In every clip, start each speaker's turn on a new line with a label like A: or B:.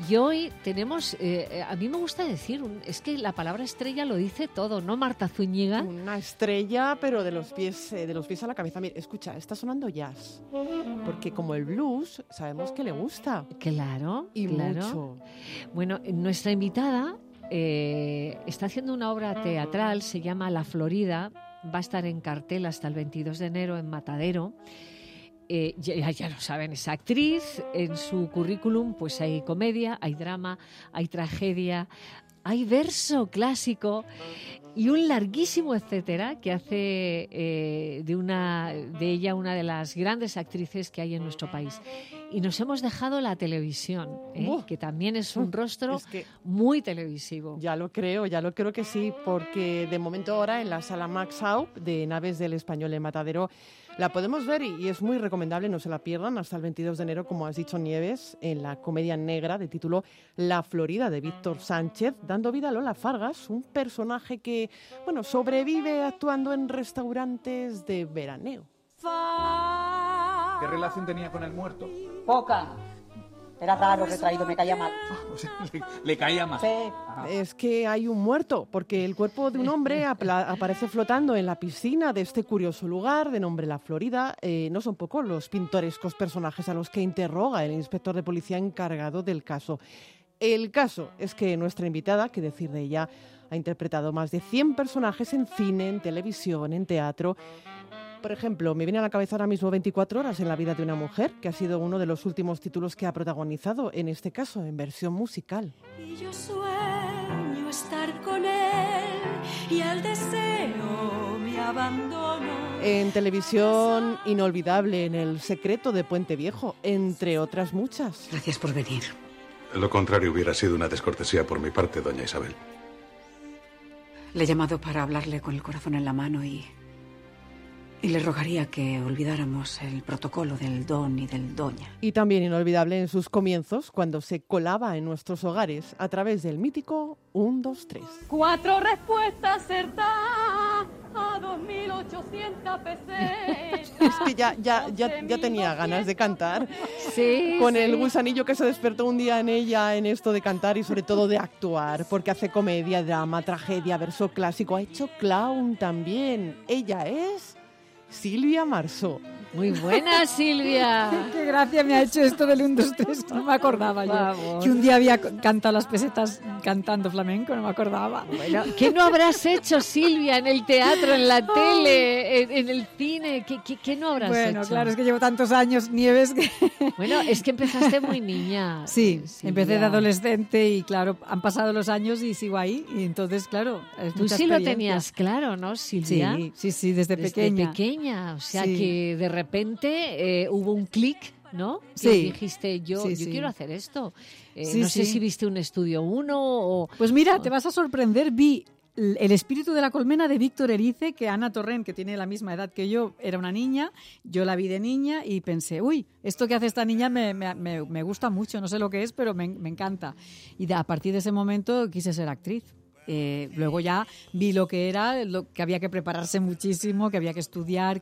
A: Y hoy tenemos, a mí me gusta decir, es que la palabra estrella lo dice todo, ¿no, Marta Zúñiga?
B: Una estrella, pero de los pies a la cabeza. Mira, escucha, está sonando jazz, porque como el blues, sabemos que le gusta.
A: Claro,
B: y
A: claro.
B: mucho.
A: Bueno, nuestra invitada está haciendo una obra teatral, se llama La Florida, va a estar en cartel hasta el 22 de enero en Matadero. Ya lo saben, es actriz. En su currículum pues hay comedia, hay drama, hay tragedia, hay verso clásico y un larguísimo etcétera que hace de ella una de las grandes actrices que hay en nuestro país. Y nos hemos dejado la televisión, que también es un rostro muy televisivo.
B: Ya lo creo que sí, porque de momento ahora en la sala Max Haup de Naves del Español en Matadero la podemos ver y es muy recomendable, no se la pierdan, hasta el 22 de enero, como has dicho, Nieves, en la comedia negra de título La Florida de Víctor Sánchez, dando vida a Lola Fargas, un personaje que, bueno, sobrevive actuando en restaurantes de veraneo.
C: ¿Qué relación tenía con el muerto?
D: Poca. Era raro, retraído, me caía mal.
C: O sea, le caía mal.
D: Sí.
C: Ajá.
B: Es que hay un muerto, porque el cuerpo de un hombre aparece flotando en la piscina de este curioso lugar de nombre La Florida. No son pocos los pintorescos personajes a los que interroga el inspector de policía encargado del caso. El caso es que nuestra invitada, que decir de ella, ha interpretado más de 100 personajes en cine, en televisión, en teatro. Por ejemplo, me viene a la cabeza ahora mismo 24 horas en la vida de una mujer, que ha sido uno de los últimos títulos que ha protagonizado, en este caso en versión musical.
E: Y yo sueño estar con él y el deseo me abandono.
B: En televisión, inolvidable en El secreto de Puente Viejo, entre otras muchas.
F: Gracias por venir.
G: Lo contrario hubiera sido una descortesía por mi parte, doña Isabel.
F: Le he llamado para hablarle con el corazón en la mano y le rogaría que olvidáramos el protocolo del don y del doña.
B: Y también inolvidable en sus comienzos, cuando se colaba en nuestros hogares a través del mítico 1, 2, 3.
E: 4 respuestas acertadas a 2.800 pesetas.
B: Es que ya tenía ganas de cantar.
A: Sí,
B: Con
A: sí.
B: el gusanillo que se despertó un día en ella, en esto de cantar y sobre todo de actuar, porque hace comedia, drama, tragedia, verso clásico, ha hecho clown también. Ella es Silvia Marsó.
A: Muy buena, Silvia.
H: Qué gracia me ha hecho esto del 1, 2, 3, no me acordaba yo.
A: Vamos.
H: Que un día había cantado las pesetas cantando flamenco, no me acordaba.
A: Bueno, ¿qué no habrás hecho, Silvia, en el teatro, en la tele, en el cine? ¿Qué no habrás hecho?
H: Bueno, claro, es que llevo tantos años, Nieves, que...
A: Bueno, es que empezaste muy niña.
H: Sí,
A: Silvia.
H: empecé de adolescente y claro, han pasado los años y sigo ahí. Y entonces, claro, es
A: Tú
H: mucha
A: sí lo
H: experiencia.
A: tenías claro, ¿no, Silvia?
H: Sí, desde pequeña.
A: O sea
H: Sí.
A: que de repente hubo un clic, ¿no?
H: Sí.
A: Y dijiste, yo
H: Sí.
A: quiero hacer esto.
H: Sí,
A: no sé
H: sí.
A: si viste un estudio 1 o...
H: Pues mira, te vas a sorprender, vi El espíritu de la colmena de Víctor Erice, que Ana Torrent, que tiene la misma edad que yo, era una niña, yo la vi de niña y pensé, uy, esto que hace esta niña me gusta mucho, no sé lo que es, pero me encanta. Y a partir de ese momento quise ser actriz. Luego ya vi lo que era, lo que había que prepararse muchísimo, que había que estudiar,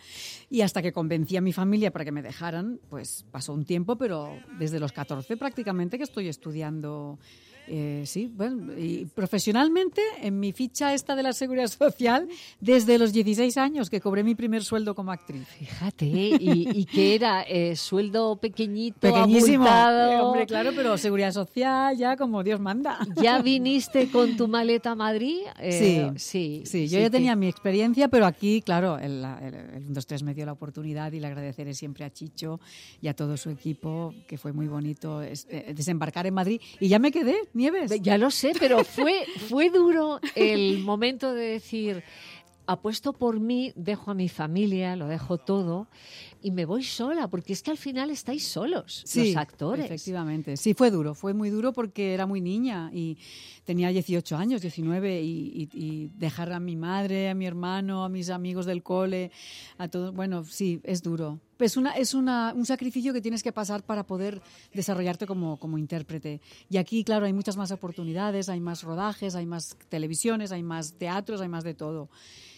H: y hasta que convencí a mi familia para que me dejaran, pues pasó un tiempo, pero desde los 14 prácticamente que estoy estudiando. Sí, bueno, y profesionalmente en mi ficha esta de la Seguridad Social desde los 16 años que cobré mi primer sueldo como actriz.
A: Fíjate, y que era sueldo pequeñísimo,
H: Pequeñísimo, hombre, claro, pero Seguridad Social ya como Dios manda.
A: ¿Ya viniste con tu maleta a Madrid?
H: Sí, yo ya tenía mi experiencia, pero aquí, claro, el 1, 2, 3 me dio la oportunidad y le agradeceré siempre a Chicho y a todo su equipo, que fue muy bonito desembarcar en Madrid y ya me quedé. Nieves.
A: Ya lo sé, pero fue duro el momento de decir, apuesto por mí, dejo a mi familia, lo dejo todo y me voy sola, porque es que al final estáis solos,
H: sí,
A: los actores.
H: Efectivamente, sí, fue muy duro porque era muy niña y tenía 18 años, 19 y dejar a mi madre, a mi hermano, a mis amigos del cole, a todos, bueno, sí, es duro. Es un sacrificio que tienes que pasar para poder desarrollarte como intérprete. Y aquí, claro, hay muchas más oportunidades, hay más rodajes, hay más televisiones, hay más teatros, hay más de todo.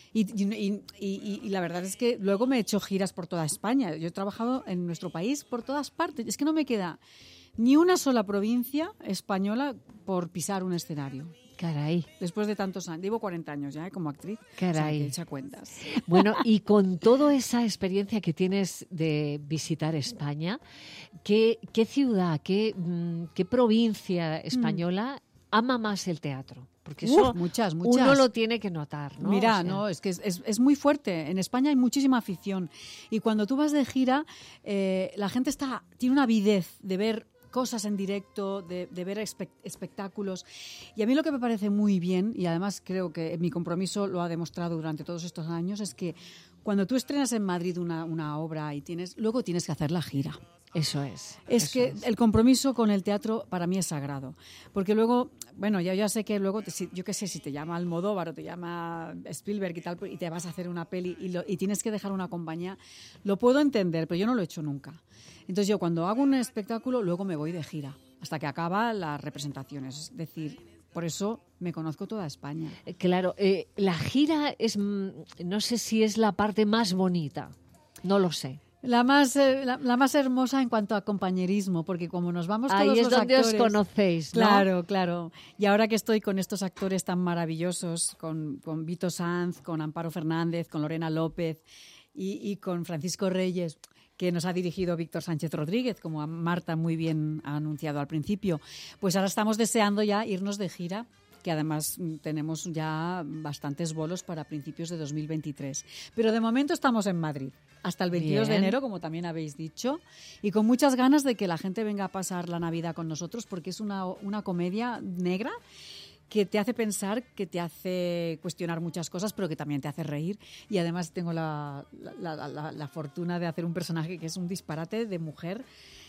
H: Y la verdad es que luego me he hecho giras por toda España. Yo he trabajado en nuestro país por todas partes. Es que no me queda ni una sola provincia española por pisar un escenario.
A: Caray.
H: Después de tantos años. Llevo 40 años ya como actriz.
A: Caray.
H: O sea, que echa cuentas.
A: Bueno, y con toda esa experiencia que tienes de visitar España, ¿qué ciudad, qué provincia española ama más el teatro? Porque eso
H: muchas.
A: uno lo tiene que notar, ¿no?
H: Mira,
A: O sea,
H: no, es que es muy fuerte. En España hay muchísima afición. Y cuando tú vas de gira, la gente tiene una avidez de ver cosas en directo, de ver espectáculos. Y a mí lo que me parece muy bien, y además creo que mi compromiso lo ha demostrado durante todos estos años, es que cuando tú estrenas en Madrid una obra y luego tienes que hacer la gira.
A: Eso es.
H: El compromiso con el teatro para mí es sagrado. Porque luego, bueno, ya sé que luego, yo qué sé, si te llama Almodóvar o te llama Spielberg y tal, y te vas a hacer una peli y tienes que dejar una compañía, lo puedo entender, pero yo no lo he hecho nunca. Entonces yo cuando hago un espectáculo, luego me voy de gira, hasta que acaba las representaciones. Es decir, por eso me conozco toda España.
A: Claro, la gira es, no sé si es la parte más bonita, no lo sé.
H: La más hermosa en cuanto a compañerismo, porque como nos vamos todos
A: ahí es
H: los
A: donde
H: actores,
A: os conocéis, ¿no?
H: Claro. Y ahora que estoy con estos actores tan maravillosos, con Vito Sanz, con Amparo Fernández, con Lorena López y con Francisco Reyes, que nos ha dirigido Víctor Sánchez Rodríguez, como Marta muy bien ha anunciado al principio, pues ahora estamos deseando ya irnos de gira, que además tenemos ya bastantes bolos para principios de 2023. Pero de momento estamos en Madrid, hasta el 22 de enero, como también habéis dicho, y con muchas ganas de que la gente venga a pasar la Navidad con nosotros, porque es una comedia negra que te hace pensar, que te hace cuestionar muchas cosas, pero que también te hace reír. Y además tengo la fortuna de hacer un personaje que es un disparate de mujer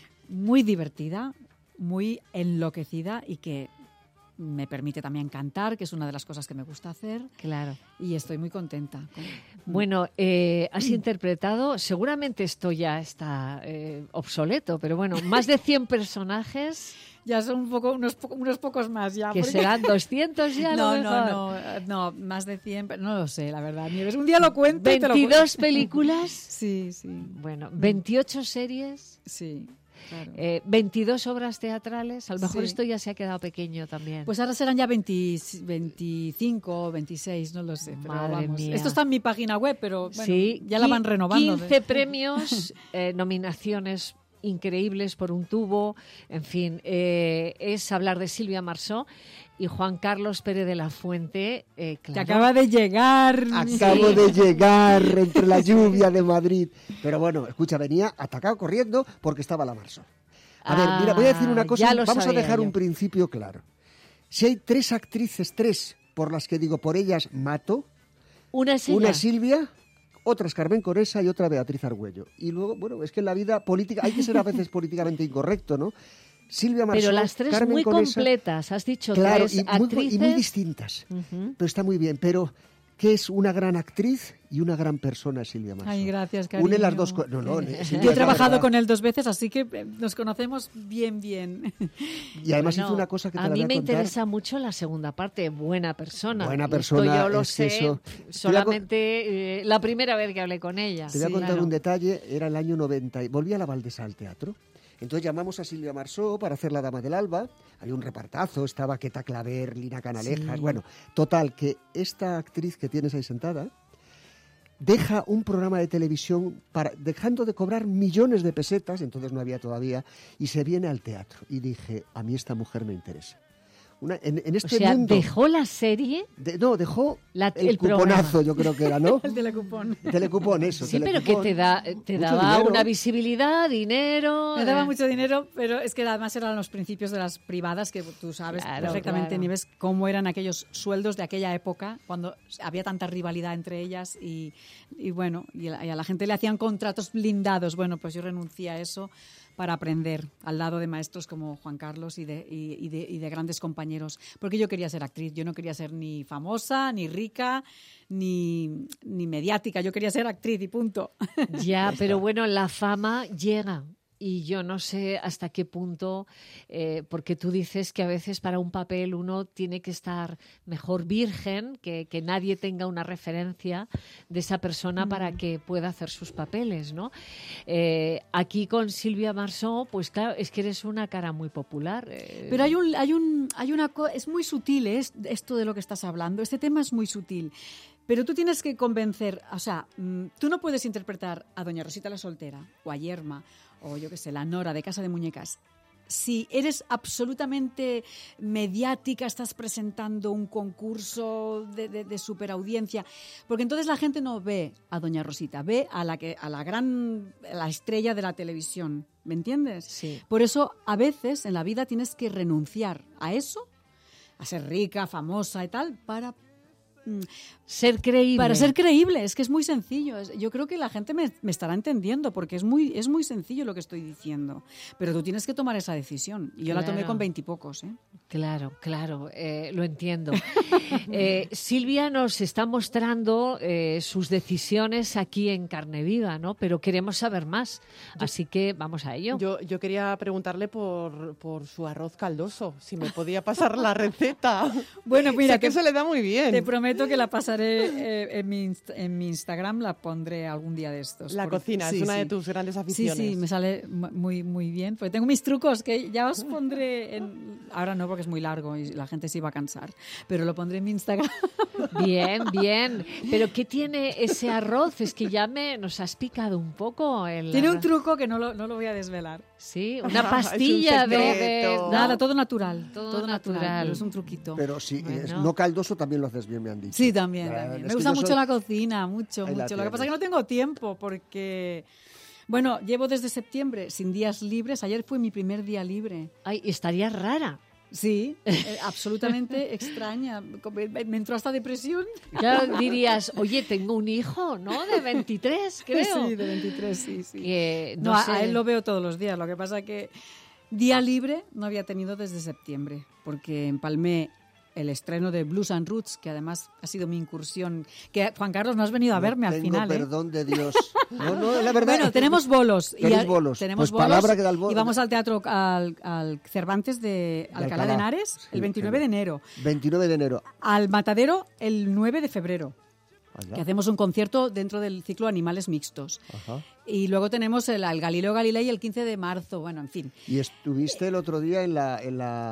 H: muy divertida, muy enloquecida y que me permite también cantar, que es una de las cosas que me gusta hacer.
A: Claro.
H: Y estoy muy contenta.
A: Bueno, has interpretado, seguramente esto ya está obsoleto, pero bueno, más de 100 personajes.
H: Ya son unos pocos más ya.
A: Que serán 200 ya.
H: No, más de 100, pero no lo sé, la verdad. Nieves, un día lo cuento.
A: 22 películas.
H: Sí.
A: Bueno, 28 series.
H: Sí. Claro.
A: 22 obras teatrales. A lo mejor
H: Sí.
A: esto ya se ha quedado pequeño también.
H: Pues ahora serán ya 25 o 26, no lo sé. Pero
A: Madre mía.
H: Esto está en mi página web, pero bueno,
A: sí,
H: ya la van renovando.
A: 15 premios, nominaciones increíbles por un tubo. En fin, es hablar de Silvia Marsó y Juan Carlos Pérez de la Fuente.
H: Que
A: Claro.
H: acaba de llegar.
I: Acabo de llegar entre la lluvia de Madrid. Pero bueno, escucha, venía atacado corriendo porque estaba la Marsó. A ver, mira, voy a decir una cosa.
A: Ya lo
I: Vamos a
A: sabía
I: dejar
A: yo.
I: un principio claro. Si hay 3 actrices, 3, por las que digo, por ellas mato,
A: Una es ella.
I: una es Silvia, otra es Carmen Conesa y otra Beatriz Argüello. Y luego, bueno, es que en la vida política hay que ser a veces políticamente incorrecto, ¿no? Silvia Marsó,
A: Pero las 3
I: Carmen
A: muy
I: Conesa,
A: completas, has dicho,
I: claro,
A: 3
I: y
A: actrices.
I: muy distintas.
A: Ujú.
I: Pero está muy bien. Pero, ¿qué es una gran actriz y una gran persona, Silvia Marsó?
H: Ay, gracias, cariño.
I: Une las dos cosas. No, Silvia,
H: Yo he
I: la
H: trabajado
I: verdad.
H: con él 2 veces, así que nos conocemos bien.
I: Y además
A: Bueno,
I: hizo una cosa que te
A: a
I: la
A: mí
I: voy a
A: me
I: contar.
A: interesa mucho la segunda parte, buena persona.
I: Buena
A: Y esto
I: persona,
A: yo lo
I: es que
A: sé
I: eso.
A: solamente la primera vez que hablé con ella.
I: Te voy a
A: Sí,
I: contar
A: claro.
I: un detalle. Era el año 90. Y volví a la Valdesa al teatro. Entonces llamamos a Silvia Marsó para hacer La Dama del Alba. Había un repartazo, estaba Queta Claver, Lina Canalejas.
A: Sí.
I: Bueno, total, que esta actriz que tienes ahí sentada deja un programa de televisión dejando de cobrar millones de pesetas, entonces no había todavía, y se viene al teatro. Y dije, a mí esta mujer me interesa. En
A: O
I: este
A: sea,
I: mundo...
A: dejó la serie.
I: dejó el
A: el
I: cuponazo,
A: programa.
I: yo creo que era, ¿no?
H: El telecupón.
I: Telecupón, eso.
A: Sí, pero que
I: telecupón.
A: te
I: Mucho
A: daba
I: dinero.
A: una visibilidad, dinero.
H: Me daba mucho dinero, pero es que además eran los principios de las privadas, que tú sabes
A: Claro,
H: perfectamente,
A: claro.
H: Nieves, cómo eran aquellos sueldos de aquella época, cuando había tanta rivalidad entre ellas y bueno, y a la gente le hacían contratos blindados. Bueno, pues yo renuncié a eso para aprender al lado de maestros como Juan Carlos y de grandes compañeros, porque yo quería ser actriz, yo no quería ser ni famosa, ni rica, ni mediática, yo quería ser actriz y punto.
A: Ya, pero bueno, la fama llega. y yo no sé hasta qué punto, porque tú dices que a veces para un papel uno tiene que estar mejor virgen, que nadie tenga una referencia de esa persona para que pueda hacer sus papeles, ¿no? Aquí con Silvia Marsó, pues claro, es que eres una cara muy popular.
H: Pero es muy sutil esto de lo que estás hablando. Este tema es muy sutil. Pero tú tienes que convencer, o sea, tú no puedes interpretar a Doña Rosita la Soltera o a Yerma o yo qué sé, la Nora de Casa de Muñecas. Si eres absolutamente mediática, estás presentando un concurso de superaudiencia, porque entonces la gente no ve a Doña Rosita, ve a la estrella de la televisión, ¿me entiendes?
A: Sí.
H: Por eso a veces en la vida tienes que renunciar a eso, a ser rica, famosa y tal, para
A: ser creíble.
H: Para ser creíble, es que es muy sencillo. Yo creo que la gente me estará entendiendo porque es muy sencillo lo que estoy diciendo. Pero tú tienes que tomar esa decisión. Y yo la tomé con 20 y pocos.
A: Claro, lo entiendo. Silvia nos está mostrando sus decisiones aquí en carne viva, ¿no? Pero queremos saber más. Así que vamos a ello.
B: Yo quería preguntarle por su arroz caldoso, si me podía pasar la receta.
H: Bueno, mira,
B: que se le da muy bien.
H: Te prometo que la pasaré en mi Instagram, la pondré algún día de estos.
B: La cocina es una de tus grandes aficiones.
H: Sí, me sale muy, muy bien. Porque tengo mis trucos que ya os pondré ahora no, porque es muy largo y la gente se iba a cansar, pero lo pondré en mi Instagram.
A: Bien. Pero ¿qué tiene ese arroz? Es que ya nos has picado un poco.
H: Tiene un truco que no lo voy a desvelar.
A: Sí, una pastilla de...
H: Nada, todo natural.
A: Todo natural.
H: Pero es un truquito.
I: Pero si es no caldoso también lo haces bien, me han dicho.
H: Sí, también. Me gusta mucho la cocina, mucho. Lo que pasa es que no tengo tiempo porque... Bueno, llevo desde septiembre sin días libres. Ayer fue mi primer día libre.
A: Ay, estaría rara.
H: Sí, absolutamente extraña. Me entró hasta depresión.
A: Claro, dirías, oye, tengo un hijo, ¿no? De 23, creo.
H: Sí, de 23, sí.
A: Que,
H: no sé. A él lo veo todos los días. Lo que pasa es que día libre no había tenido desde septiembre, porque empalmé el estreno de Blues and Roots, que además ha sido mi incursión. Que Juan Carlos, no has venido a verme al final.
I: Perdón de Dios. No, la verdad.
H: Bueno, tenemos bolos.
I: Tenemos bolos.
H: Tenemos
I: pues
H: bolos
I: palabra que da el bolo.
H: Y vamos al teatro, al Cervantes de Alcalá de Henares, sí, el 29 de enero.
I: 29 de enero.
H: Al Matadero, el 9 de febrero.
I: Allá.
H: Que hacemos un concierto dentro del ciclo Animales Mixtos.
I: Ajá.
H: Y luego tenemos el Galileo Galilei el 15 de marzo, bueno, en fin.
I: Y estuviste el otro día en la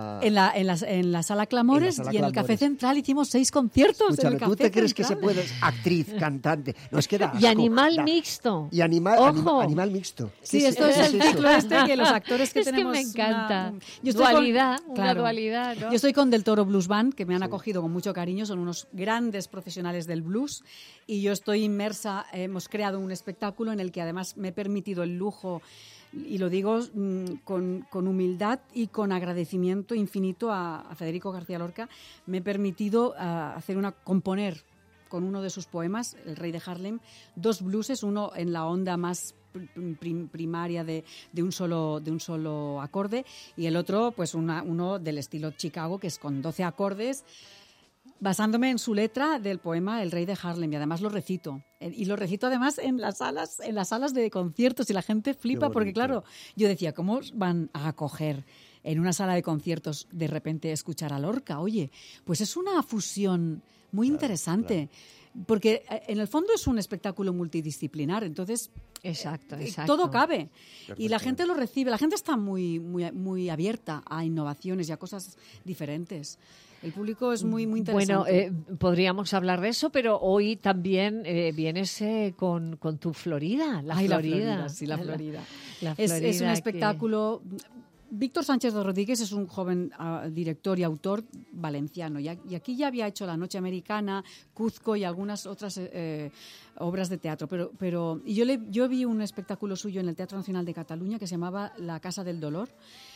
H: Sala Clamores y en el Café Central hicimos 6 conciertos.
I: Escúchame,
H: en el Café
I: ¿tú te crees que se
H: Central?
I: puede? Actriz, cantante. No, es que da asco,
A: y animal mixto.
I: Y animal mixto.
H: Sí, esto es el ciclo que los actores que tenemos...
A: Es que me encanta.
H: Dualidad,
A: una dualidad, ¿no?
H: Yo estoy con Del Toro Blues Band, que me han acogido con mucho cariño, son unos grandes profesionales del blues, y yo estoy inmersa, hemos creado un espectáculo en el que además me he permitido el lujo, y lo digo con humildad y con agradecimiento infinito a Federico García Lorca, me he permitido componer con uno de sus poemas, El Rey de Harlem, 2 blueses, uno en la onda más primaria de un solo acorde, y el otro pues uno del estilo Chicago, que es con 12 acordes, basándome en su letra del poema El Rey de Harlem, y además lo recito. Y lo recito además en las salas de conciertos, y la gente flipa porque, claro, yo decía, ¿cómo van a acoger en una sala de conciertos de repente escuchar a Lorca? Oye, pues es una fusión muy interesante. Claro. Porque en el fondo es un espectáculo multidisciplinar, entonces
A: exacto.
H: Todo cabe. Y la gente lo recibe, la gente está muy, muy, muy abierta a innovaciones y a cosas diferentes. El público es muy, muy interesante.
A: Bueno, podríamos hablar de eso, pero hoy también vienes con tu Florida, la Florida.
H: Sí, la Florida.
A: La Florida
H: es un espectáculo... Víctor Sánchez Rodríguez es un joven director y autor valenciano, y aquí ya había hecho La Noche Americana, Cuzco y algunas otras obras de teatro, pero yo vi un espectáculo suyo en el Teatro Nacional de Cataluña que se llamaba La Casa del Dolor,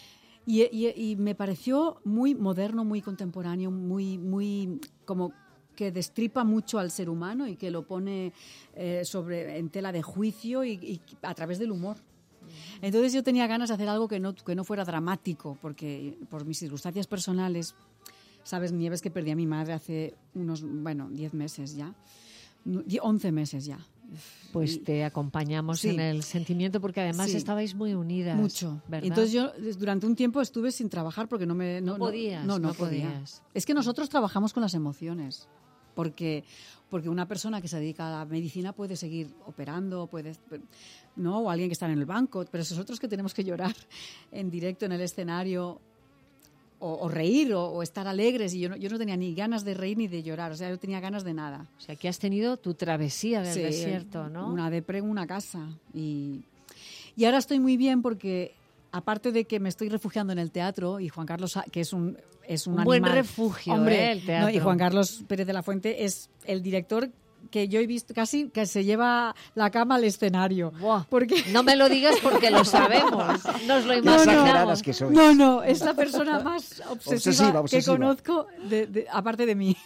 H: y me pareció muy moderno, muy contemporáneo, muy como que destripa mucho al ser humano y que lo pone en tela de juicio y a través del humor. Entonces yo tenía ganas de hacer algo que no fuera dramático, porque por mis circunstancias personales, sabes, Nieves, que perdí a mi madre hace 10 meses ya, 11 meses ya.
A: Pues te acompañamos en el sentimiento, porque además estabais muy unidas.
H: Mucho.
A: ¿verdad?
H: Entonces yo durante un tiempo estuve sin trabajar porque no
A: podías.
H: No podía. Es que nosotros trabajamos con las emociones. Porque una persona que se dedica a la medicina puede seguir operando, ¿no? O alguien que está en el banco, pero nosotros que tenemos que llorar en directo en el escenario o reír o estar alegres, y yo no tenía ni ganas de reír ni de llorar, o sea, yo tenía ganas de nada.
A: O sea, que has tenido tu travesía del desierto, ¿no?
H: Una depre en una casa. Y ahora estoy muy bien porque, aparte de que me estoy refugiando en el teatro, y Juan Carlos, que es un
A: buen
H: animal,
A: refugio,
H: hombre,
A: el teatro.
H: Y Juan Carlos Pérez de la Fuente es el director que yo he visto casi que se lleva la cama al escenario.
A: Buah,
H: porque
A: no me lo digas porque lo sabemos, nos lo imaginamos.
I: Exageradas que sois.
H: No, es la persona más obsesiva. Que conozco, aparte de mí.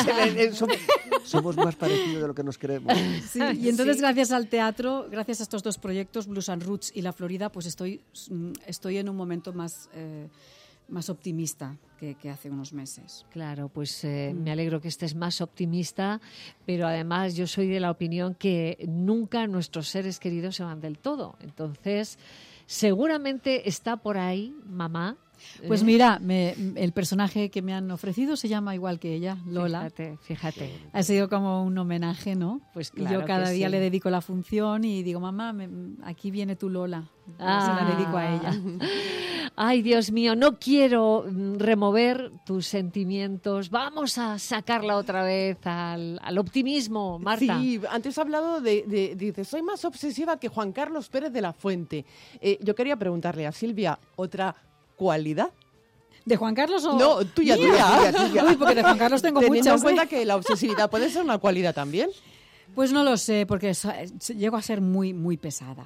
I: Somos más parecidos de lo que nos creemos.
H: Sí, y entonces gracias al teatro, gracias a estos dos proyectos, Blues and Roots y La Florida, pues estoy en un momento más optimista que hace unos meses.
A: Claro, pues me alegro que estés más optimista, pero además yo soy de la opinión que nunca nuestros seres queridos se van del todo. Entonces, seguramente está por ahí, mamá.
H: Pues mira, el personaje que me han ofrecido se llama igual que ella, Lola.
A: Fíjate.
H: Ha sido como un homenaje, ¿no?
A: Pues claro.
H: Y yo cada día
A: sí.
H: le dedico la función y digo, mamá, aquí viene tu Lola. Se la dedico a ella.
A: Ay, Dios mío, no quiero remover tus sentimientos. Vamos a sacarla otra vez al optimismo, Marta.
B: Sí, antes has hablado dice, soy más obsesiva que Juan Carlos Pérez de la Fuente. Yo quería preguntarle a Silvia otra cualidad.
H: ¿De Juan Carlos o...?
B: No, tuya.
H: Uy, porque de Juan Carlos tengo muchas.
B: Teniendo en cuenta que la obsesividad puede ser una cualidad también.
H: Pues no lo sé, porque llego a ser muy, muy pesada.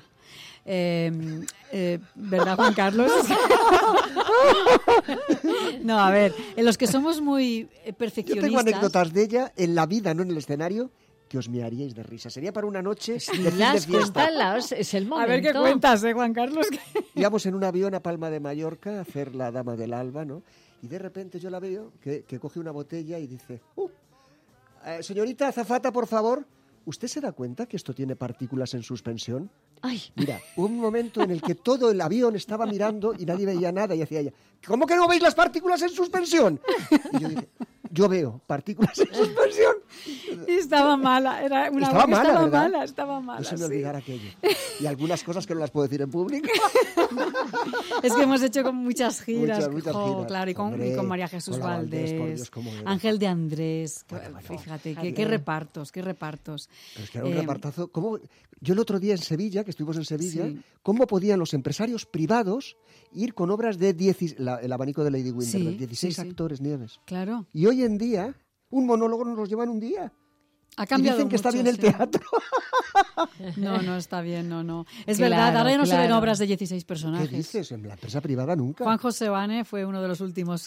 H: ¿Verdad, Juan Carlos? No, a ver, en los que somos muy perfeccionistas...
I: Yo tengo anécdotas de ella en la vida, no en el escenario, que os mearíais de risa. Sería para una noche de fin de fiesta.
A: Cuéntalas, es el momento.
H: A ver qué cuentas, Juan Carlos.
I: Íbamos en un avión a Palma de Mallorca a hacer La Dama del Alba, ¿no? Y de repente yo la veo que coge una botella y dice, señorita azafata, por favor, ¿usted se da cuenta que esto tiene partículas en suspensión?
A: Ay.
I: Mira, hubo un momento en el que todo el avión estaba mirando y nadie veía nada y decía ella, ¿cómo que no veis las partículas en suspensión? Y yo dije, yo veo partículas en suspensión.
H: Y estaba mala, era una
I: estaba
H: mala.
I: No se me olvidara aquello. Y algunas cosas que no las puedo decir en público.
H: Es que hemos hecho con muchas giras.
I: Muchas giras.
H: Claro, y con María Jesús Valdés,
I: por Dios,
H: Ángel de Andrés.
I: Bueno.
H: Fíjate, qué repartos.
I: Pero es que era un repartazo. Yo el otro día en Sevilla, que estuvimos en Sevilla, ¿cómo podían los empresarios privados ir con obras de el abanico de Lady Windermere, 16 actores, Nieves?
H: Claro.
I: Y hoy en día, un monólogo nos los llevan un día.
H: Ha cambiado
I: y dicen que
H: mucho,
I: está bien el teatro.
H: No está bien, no. Es verdad, ahora ya no se ven obras de 16 personajes.
I: ¿Qué dices? En la empresa privada nunca.
H: Juan José Bane fue uno de los últimos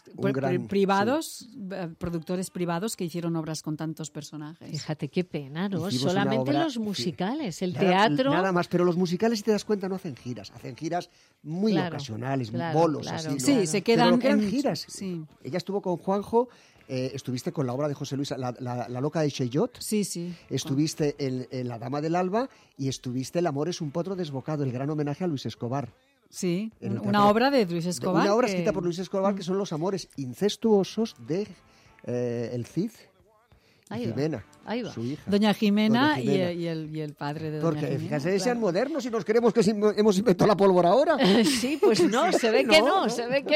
H: productores privados que hicieron obras con tantos personajes.
A: Fíjate qué pena, ¿no?
I: Hicimos
A: solamente
I: obra,
A: los musicales, el teatro...
I: Nada más, pero los musicales, si te das cuenta, no hacen giras muy ocasionales, bolos así, ¿no?
H: Sí, se quedan
I: en giras.
H: Sí.
I: Ella estuvo con Juanjo. Estuviste con la obra de José Luis, la loca de Cheyot.
H: Sí.
I: Estuviste en La Dama del Alba y estuviste El amor es un potro desbocado, el gran homenaje a Luis Escobar.
H: Sí, una obra de Luis Escobar.
I: Una obra escrita por Luis Escobar, que son los amores incestuosos de el Cid y Jimena, su hija.
H: Doña Jimena. Y el padre de Doña Jimena.
I: Porque fíjate, sean modernos y nos creemos que hemos inventado la pólvora ahora.
A: Sí, pues no, se ve que no.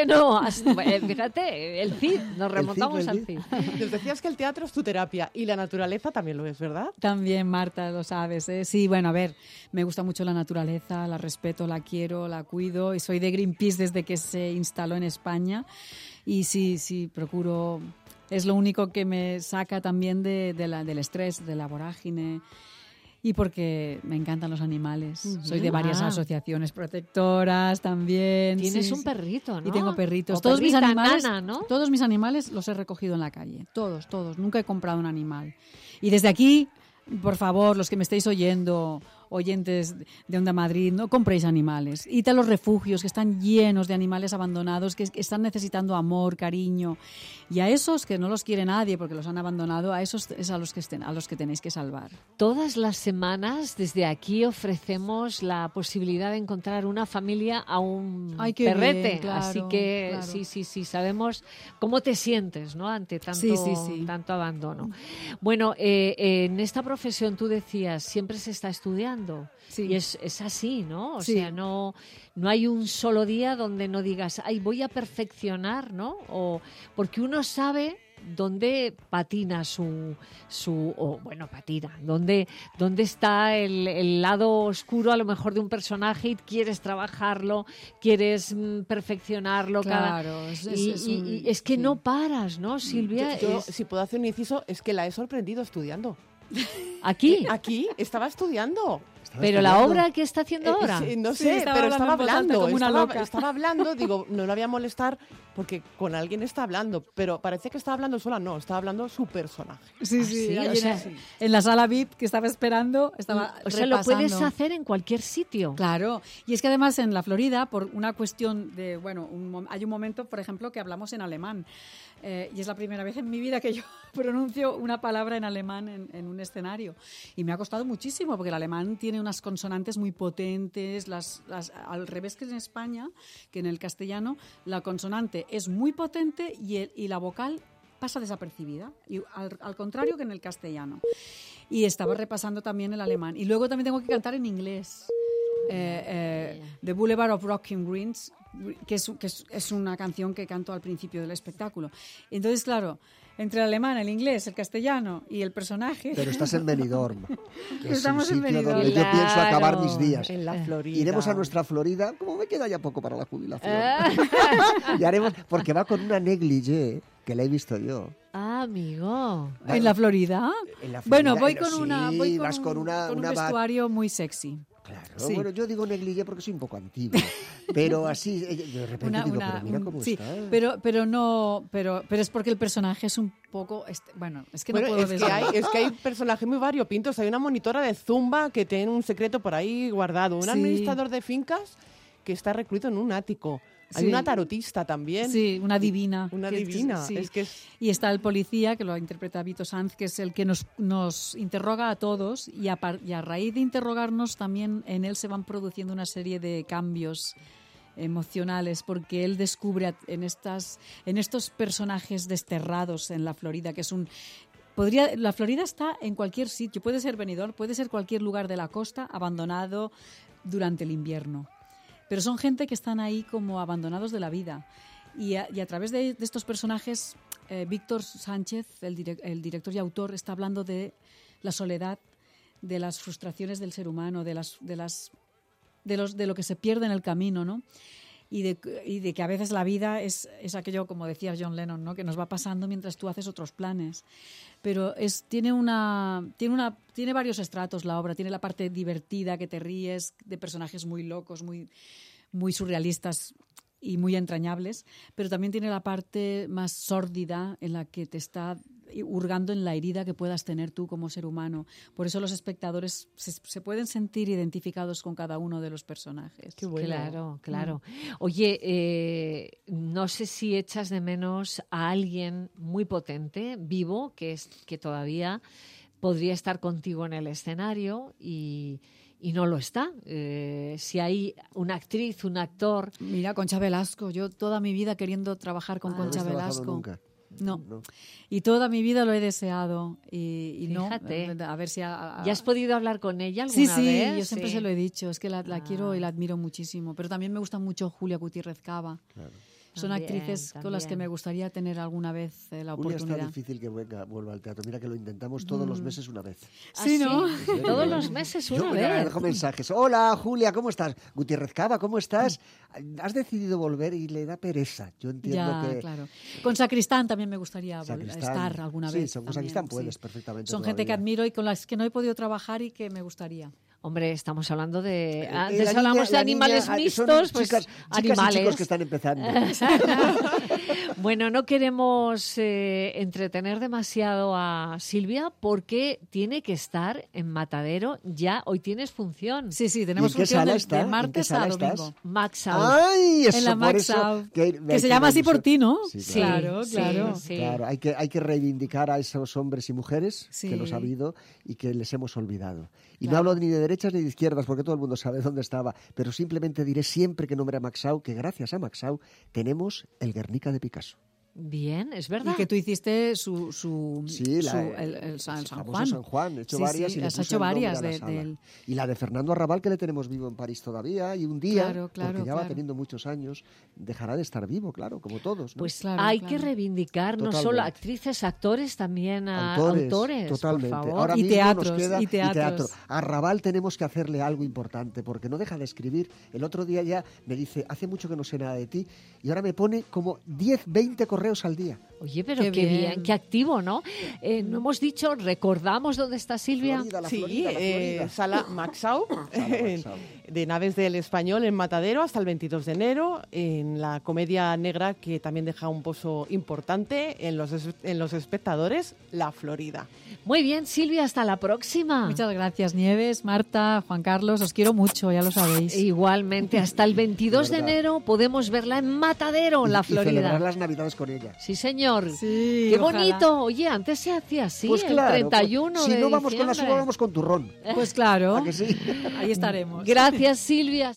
A: Fíjate, el Cid, nos remontamos al Cid.
B: Nos decías que el teatro es tu terapia y la naturaleza también lo es, ¿verdad?
H: También, Marta, lo sabes, ¿eh? Sí, bueno, a ver, me gusta mucho la naturaleza, la respeto, la quiero, la cuido y soy de Greenpeace desde que se instaló en España y sí, procuro... Es lo único que me saca también del estrés, de la vorágine y porque me encantan los animales. Soy de varias asociaciones protectoras también.
A: Tienes un perrito, ¿no?
H: Y tengo perritos.
A: O
H: todos mis animales,
A: nana, ¿no?
H: Todos mis animales los he recogido en la calle. Todos. Nunca he comprado un animal. Y desde aquí, por favor, los que me estéis oyendo oyentes de Onda Madrid, no compréis animales. Id a los refugios que están llenos de animales abandonados, que están necesitando amor, cariño. Y a esos que no los quiere nadie porque los han abandonado, a esos es a los que tenéis que salvar.
A: Todas las semanas desde aquí ofrecemos la posibilidad de encontrar una familia a un perrete.
H: Bien, claro,
A: así que
H: claro.
A: sí, sabemos cómo te sientes, ¿no? Ante tanto abandono. Bueno, en esta profesión tú decías, siempre se está estudiando.
H: Sí.
A: Y es así, ¿no? O
H: Sí.
A: sea, no hay un solo día donde no digas, ay, voy a perfeccionar, ¿no? O porque uno sabe dónde patina patina, dónde está el lado oscuro a lo mejor de un personaje y quieres trabajarlo, quieres perfeccionarlo.
H: Claro,
A: y es que no paras, ¿no, Silvia?
B: Yo, si puedo hacer un inciso, es que la he sorprendido estudiando.
A: ¿Aquí?
B: Aquí estaba estudiando.
A: Pero la obra que está haciendo ahora.
B: No
H: Sí,
B: sé,
H: estaba
B: pero estaba hablando.
H: como una loca.
B: Estaba hablando, digo, no la voy a molestar porque con alguien está hablando, pero parece que estaba hablando sola, no, estaba hablando su personaje.
H: Sí,
A: sí,
H: ahí
A: o sea,
H: en la sala VIP que estaba esperando, estaba
A: O sea, lo puedes
H: repasando.
A: hacer en cualquier sitio.
H: Claro, y es que además en la Florida, por una cuestión de, hay un momento, por ejemplo, que hablamos en alemán, y es la primera vez en mi vida que yo pronuncio una palabra en alemán en un escenario, y me ha costado muchísimo, porque el alemán tiene unas consonantes muy potentes, al revés que en España, que en el castellano, la consonante es muy potente y la vocal pasa desapercibida, y al contrario que en el castellano. Y estaba repasando también el alemán. Y luego también tengo que cantar en inglés. The Boulevard of Rocking Greens, que es una canción que canto al principio del espectáculo. Entonces, claro, entre el alemán, el inglés, el castellano y el personaje...
I: Pero estás en Benidorm. Que
H: Estamos
I: es un
H: en
I: sitio
H: Benidorm.
I: donde yo pienso acabar mis días.
B: En la Florida.
I: Iremos a nuestra Florida, como me queda ya poco para la jubilación. Y haremos, porque va con una negligé que la he visto yo.
A: Ah, amigo.
H: ¿En la Florida?
I: En la Florida,
H: Bueno, voy
I: pero
H: con
I: sí,
H: voy
I: vas con
H: un
I: una
H: vestuario muy sexy.
I: Claro,
H: Sí.
I: bueno, yo digo negligé porque soy un poco antiguo, pero así, de repente digo, pero mira cómo
H: sí,
I: está.
H: pero es porque el personaje es un poco, es que no puedo
B: es
H: desvelar.
B: que hay personajes muy variopintos. Hay una monitora de Zumba que tiene un secreto por ahí guardado. Un
H: Sí.
B: administrador de fincas que está recluido en un ático. Hay
H: Sí.
B: una tarotista también.
H: Sí, una divina.
B: Una
H: Que-
B: divina.
H: sí.
B: Es que es...
H: Y está el policía, que lo interpreta Vito Sanz, que es el que nos interroga a todos, y a raíz de interrogarnos también en él se van produciendo una serie de cambios emocionales, porque él descubre en estos personajes desterrados en la Florida, que es la Florida está en cualquier sitio, puede ser Benidorm, puede ser cualquier lugar de la costa abandonado durante el invierno. Pero son gente que están ahí como abandonados de la vida. Y a través de estos personajes, Víctor Sánchez, el director y autor, está hablando de la soledad, de las frustraciones del ser humano, de lo que se pierde en el camino, ¿no? Y de que a veces la vida es aquello, como decía John Lennon, ¿no? Que nos va pasando mientras tú haces otros planes. Pero tiene varios estratos la obra. Tiene la parte divertida, que te ríes, de personajes muy locos, muy surrealistas y muy entrañables, pero también tiene la parte más sórdida en la que te está hurgando en la herida que puedas tener tú como ser humano. Por eso los espectadores se pueden sentir identificados con cada uno de los personajes.
B: Qué bueno.
A: Claro. Oye, no sé si echas de menos a alguien muy potente, vivo, que todavía podría estar contigo en el escenario y no lo está. Si hay una actriz, un actor...
H: Mira, Concha Velasco. Yo toda mi vida queriendo trabajar con Concha
I: ¿No has trabajado
H: Velasco.
I: nunca?
H: No. Y toda mi vida lo he deseado. Y
A: Fíjate.
H: no, a ver si...
A: ¿Ya has podido hablar con ella
H: Sí,
A: alguna vez?
H: yo siempre se lo he dicho. Es que la quiero y la admiro muchísimo. Pero también me gusta mucho Julia Gutiérrez Cava.
I: Claro.
H: Son actrices con las que me gustaría tener alguna vez la
I: Julia,
H: oportunidad.
I: está difícil que vuelva al teatro. Mira que lo intentamos todos los meses una vez.
H: Sí, ¿no?
A: Todos los meses una
I: Yo
A: vez.
I: dejo mensajes. Hola, Julia, ¿cómo estás? Gutiérrez Cava, ¿cómo estás? Has decidido volver y le da pereza. Yo entiendo
H: Ya,
I: que...
H: claro. Con Sacristán también me gustaría
I: Sacristán.
H: estar alguna vez.
I: Sí, con
H: también,
I: Sacristán
H: sí.
I: puedes perfectamente.
H: Son gente que
I: todavía.
H: admiro y con las que no he podido trabajar y que me gustaría.
A: Hombre, estamos hablando de...
I: La
A: Antes
I: niña-
A: hablamos de
I: la
A: animales
I: niña,
A: mixtos,
I: son
A: pues
I: chicas
A: animales.
I: y chicos que están empezando.
A: Bueno, no queremos entretener demasiado a Silvia porque tiene que estar en Matadero ya. Hoy tienes función.
H: Sí, tenemos
I: ¿Y en qué
H: función
I: sala
H: de
I: está?
H: martes
I: ¿En qué
H: a
I: sala
H: domingo.
I: estás?
A: Maxau.
I: ¡Ay! Eso,
H: En la
I: por
H: Maxau.
I: eso
H: Que se llama así por ti, ¿no?
I: Sí,
H: Claro,
A: sí,
H: claro.
A: sí.
I: Claro, hay que reivindicar a esos hombres y mujeres
H: Sí.
I: que los ha habido y que les hemos olvidado. Y no
H: Claro.
I: hablo ni de derechas ni de izquierdas, porque todo el mundo sabe dónde estaba, pero simplemente diré siempre que nombre a Maxau que gracias a Maxau tenemos el Guernica de Picasso.
A: Bien, es verdad.
H: Y que tú hiciste el
I: famoso
H: San
I: San
H: Juan.
I: Juan. He hecho
H: Sí,
I: varias
H: sí,
I: y le
H: has
I: puse
H: hecho
I: el nombre
H: varias
I: a la
H: de
I: sala.
H: él.
I: Y la de Fernando Arrabal, que le tenemos vivo en París todavía, y un día,
H: Claro,
I: porque ya va
H: claro.
I: teniendo muchos años, dejará de estar vivo, claro, como todos, ¿no?
A: Pues
H: Claro,
A: hay
H: claro.
A: que reivindicar no
I: Totalmente.
A: solo actrices, actores, también a autores,
I: totalmente.
A: por favor.
I: Ahora
H: Y
I: mismo
H: teatros,
I: nos queda
H: y teatro.
I: A Raval tenemos que hacerle algo importante porque no deja de escribir. El otro día ya me dice, hace mucho que no sé nada de ti, y ahora me pone como 10, 20 correos al día.
A: Oye, pero
H: Qué
A: qué bien,
H: bien.
A: qué activo, ¿no? No hemos dicho, recordamos dónde está Silvia.
I: Florida, la
B: Sí,
I: Florida, la Florida.
B: sala Maxau,
I: Sala Maxau.
B: de Naves del Español en Matadero hasta el 22 de enero, en la comedia negra que también deja un pozo importante en los espectadores, La Florida.
A: Muy bien, Silvia, hasta la próxima.
H: Muchas gracias, Nieves, Marta, Juan Carlos. Os quiero mucho, ya lo sabéis.
A: Igualmente, hasta el 22 de
I: De verdad.
A: enero podemos verla en Matadero,
I: Y-
A: La
I: y celebrar
A: Florida.
I: las Navidades con ella.
A: Sí, señor.
H: Sí,
A: Qué
H: ojalá.
A: bonito. Oye, antes se hacía así,
I: Pues
A: el
I: claro,
A: 31
I: si
A: de
I: no vamos con la
A: diciembre.
I: suba, vamos con turrón.
H: Pues claro,
I: ¿A que sí?
H: ahí estaremos.
A: Gracias, Silvia.